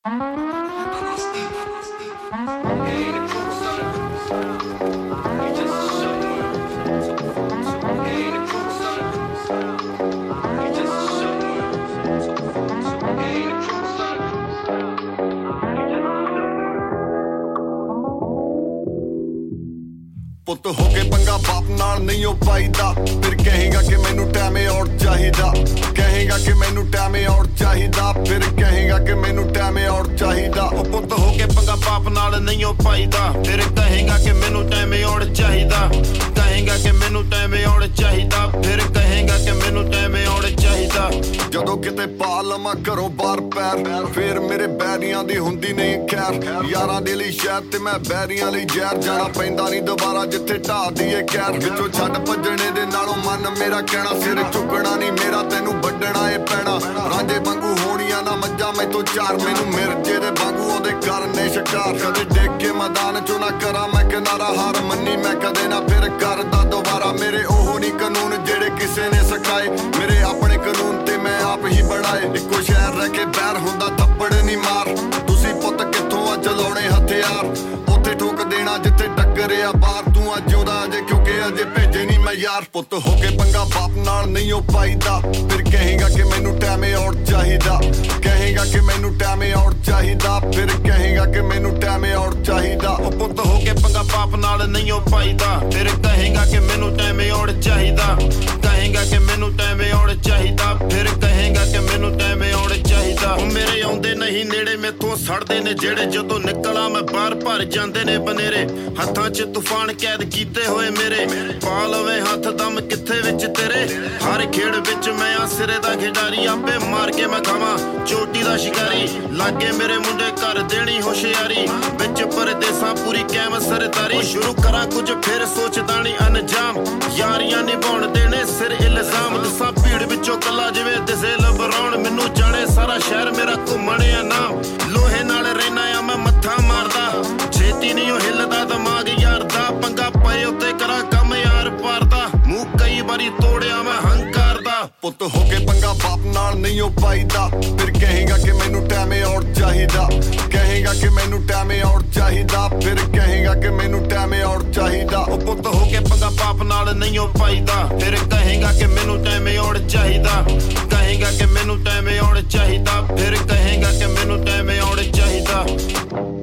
ਪੁੱਤ ਹੋ ਕੇ ਪੰਗਾ ਬਾਪ ਨਾਲ ਨਹੀਂ ਹੋ ਪਾਈਦਾ ਫਿਰ ਕਹੇਗਾ ਕਿ ਮੈਨੂੰ ਟਾਈਮ ਆਊਟ ਚਾਹੀਦਾ ਕਹੇਗਾ ਕਿ ਮੈਨੂੰ ਟਾਈਮ ਆਊਟ ਚਾਹੀਦਾ ਫਿਰ ਕਹੇਗਾ ਕਿ ਮੈਨੂੰ ਟਾਈਮ ਆਊਟ ਚਾਹੀਦਾ ਉਹ ਪੁੱਤ ਹੋ ਕੇ ਪੰਗਾ ਬਾਪ ਨਾਲ ਨਹੀਂ ਹੋ ਪਾਈਦਾ ਫਿਰ ਕਹੇਗਾ ਕਿ ਮੈਨੂੰ ਟਾਈਮ ਆਊਟ ਚਾਹੀਦਾ ਕਹੇਗਾ ਕਿ ਮੈਨੂੰ ਟਾਈਮ ਆਊਟ ਚਾਹੀਦਾ ਫਿਰ ਕਹੇਗਾ ਕਿ ਮੈਨੂੰ ਟਾਈਮ ਆਊਟ ਚਾਹੀਦਾ ਜਦੋਂ ਕਿਤੇ ਪਾ ਲਵਾਂ ਘਰੋਂ ਬਾਹਰ ਪੈਰ ਫਿਰ ਮੇਰੇ ਬੈਰੀਆਂ ਦੀ ਹੁੰਦੀ ਨਹੀਂ ਖੈਰ ਯਾਰਾਂ ਦੇ ਲਈ ਸ਼ਾਇਦ ਤੇ ਮੈਂ ਬੈਰੀਆਂ ਲਈ ਜ਼ਹਿਰ ਜਾਣਾ ਪੈਂਦਾ ਨਹੀਂ ਦੁਬਾਰਾ ਜਿੱਥੇ ਢਾਹ ਦੀਏ ਕਹਿਰ ਵਿੱਚੋਂ ਛੱਡ ਭੱਜਣੇ ਦੇ ਨਾਲੋਂ ਮਨ ਮੇਰਾ ਕਹਿਣਾ ਸਿਰ ਝੁਕਣਾ ਨਹੀਂ ਮੇਰਾ ਤੈਨੂੰ ਵੱਢਣਾ ਏ ਪੈਣਾ ਰਾਂਝੇ ਵਾਂਗੂ ਹੋਣੀਆਂ ਨਾ ਮੱਝਾਂ ਮੈਥੋਂ ਚਾਰ ਮੈਨੂੰ ਮਿਰਜੇ ਦੇ ਵਾਂਗੂ ਉਹਦੇ ਕਰਨੇ ਸ਼ਿਕਾਰ ਕਦੇ ਡਿੱਗ ਕੇ ਮੈਦਾਨ ਚੋਂ ਨਾ ਕਰਾਂ ਮੈਂ ਕਿਨਾਰਾ ਹਾਰ ਮੰਨੀ ਮੈਂ ਕਦੇ ਨਾ ਫਿਰ ਕਰਦਾ ਦੁਬਾਰਾ ਮੇਰੇ ਉਹ ਨਹੀਂ ਕਾਨੂੰਨ ਜਿਹੜੇ ਕਿਸੇ ਨੇ ਸਿਖਾਏ ਮੇਰੇ ਆਪਣੇ ਕਾਨੂੰਨ ਤੇ ਮੈਂ ਆਪ ਹੀ ਬਣਾਏ ਇੱਕੋ ਸ਼ਹਿਰ ਰਹਿ ਕੇ ਬੈਰ ਹੁੰਦਾ ਥੱਪੜ ਨਹੀਂ ਮਾਰ ਤੁਸੀਂ ਪੁੱਤ ਕਿੱਥੋਂ ਆ ਚਲਾਉਣੇ ਹਥਿਆਰ ਉੱਥੇ ਠੋਕ ਦੇਣਾ ਜਿੱਥੇ ਟੱਕਰਿਆ ਬਾਹਰ ਤੂੰ ਅੱਜ ਉਹਦਾ ਅਜੇ ਕਿਉਂਕਿ ਅਜੇ ਭੇਜੇ ਨਹੀਂ ਮੈਂ ਯਾਰ ਪੁੱਤ ਹੋ ਕੇ ਪੰਗਾ ਬਾਪ ਨਾਲ ਨਹੀਂ ਹੋ ਪਾਈਦਾ ਫਿਰ ਕਹੇਗਾ ਕਿ ਮੈਨੂੰ ਟਾਈਮ ਆਊਟ ਚਾਹੀਦਾ ਕਹੇਗਾ ਕਿ ਮੈਨੂੰ ਟਾਈਮ ਆਊਟ ਚਾਹੀਦਾ ਫਿਰ ਕਹੇਗਾ ਕਿ ਮੈਨੂੰ ਟਾਈਮ ਆਊਟ ਚਾਹੀਦਾ ਉਹ ਪੁੱਤ ਹੋ ਕੇ ਪੰਗਾ ਬਾਪ ਨਾਲ ਨਹੀਂ ਹੋ ਪਾਈਦਾ ਫਿਰ ਕਹੇਗਾ ਕਿ ਮੈਨੂੰ ਟਾਈਮ ਆਊਟ ਚਾਹੀਦਾ ਕਹੇਗਾ ਕਿ ਮੈਨੂੰ ਟਾਈਮ ਆਊਟ ਚਾਹੀਦਾ ਫਿਰ ਕਹੇਗਾ ਕਿ ਮੈਨੂੰ ਟਾਈਮ ਆਊਟ ਚਾਹੀਦਾ ਉਹ ਮੇਰੇ ਆਉਂਦੇ ਨਹੀਂ ਨੇੜੇ ਮੈਥੋਂ ਸੜਦੇ ਨੇ ਜਿਹੜੇ ਜਦੋਂ ਨਿਕਲਾਂ ਮੈਂ ਬਾਹਰ ਭਰ ਜਾਂਦੇ ਨੇ ਬਨੇਰੇ ਹੱਥਾਂ 'ਚ ਤੂਫਾਨ ਕੈਦ ਕੀਤੇ ਹੋਏ ਮੇਰੇ ਪਾ ਲਵੇ ਹੱਥ ਦਮ ਕਿੱਥੇ ਵਿੱਚ ਤੇਰੇ ਹਰ ਖੇਡ ਵਿੱਚ ਮੈਂ ਆ ਸਿਰੇ ਦਾ ਖਿਡਾਰੀ ਆਪੇ ਮਾਰ ਕੇ ਮੈਂ ਖਾਵਾਂ ਚੋਟੀ ਦਾ ਸ਼ਿਕਾਰੀ ਲਾਗੇ ਮੇਰੇ ਮੁੰਡੇ ਕਰ ਦੇਣੀ ਹੁਸ਼ਿਆਰੀ ਵਿੱਚ ਪਰਦੇਸਾਂ ਪੂਰੀ ਕੈਮ ਸਰਦਾਰੀ ਸ਼ੁਰੂ ਕਰਾਂ ਕੁਝ ਫਿਰ ਸੋਚਦਾ ਨਹੀਂ ਅਨਜਾਮ ਯਾਰੀਆਂ ਨਿਭਾਉਣ ਦੇਣੇ ਸਿਰ ਇਲਜ਼ਾਮ ਦਸਾਂ ਭੀੜ ਵਿੱਚੋਂ ਕੱਲਾ ਜਿਵੇਂ ਦਿਸੇ ਲਬਰਾਉਣ ਮੈਨੂੰ ਜਾਣੇ ਸਾਰਾ ਸ਼ਹਿਰ ਮੇਰਾ ਘੁੰਮਣਿਆ ਨਾਮ ਲੋਹੇ ਨਾਲ ਰਹਿਣਾ ਆ ਮੈਂ ਮੱਥਾ ਮਾਰਦਾ ਛੇਤੀ ਨਹੀਂ ਉਹ ਹਿੱਲਦਾ ਦਿਮਾਗ ਯਾਰ ਦਾ ਪੰਗਾ ਪਏ ਉੱਤੇ ਕਰਾਂ ਕੰਮ ਯਾਰ ਪਾਰਦਾ ਮੂੰਹ ਕਈ ਵਾਰੀ ਤੋੜਿਆ ਮੈਂ ਹੰਕਾਰ ਦਾ ਪੁੱਤ ਹੋ ਕੇ ਪੰਗਾ ਬਾਪ ਨਾਲ ਨਹੀਂ ਹੋ ਪਾਈਦਾ ਫਿਰ ਕਹੇਗਾ ਕਿ ਮੈਨੂੰ ਟਾਈਮ ਆਊਟ ਚਾਹੀਦਾ ਕਹੇਗਾ ਕਿ ਮੈਨੂੰ ਟਾਈਮ ਆਊਟ ਚਾਹੀਦਾ ਫਿਰ ਕਹੇਗਾ ਕਿ ਮੈਨੂੰ ਟਾਈਮ ਆਊਟ ਚਾਹੀਦਾ ਉਹ ਪੁੱਤ ਹੋ ਕੇ ਪੰਗਾ ਬਾਪ ਨਾਲ ਨਹੀਂ ਹੋ ਪਾਈਦਾ ਫਿਰ ਕਹੇਗਾ ਕਿ ਮੈਨੂੰ ਟਾਈਮ ਆਊਟ ਚਾਹੀਦਾ ਕਹੇਗਾ ਕਿ ਮੈਨੂੰ ਟਾਈਮ ਆਊਟ ਚਾਹੀਦਾ ਫਿਰ ਕਹੇਗਾ ਕਿ ਮੈਨੂੰ ਟਾਈਮ ਆਊਟ ਚਾਹੀਦਾ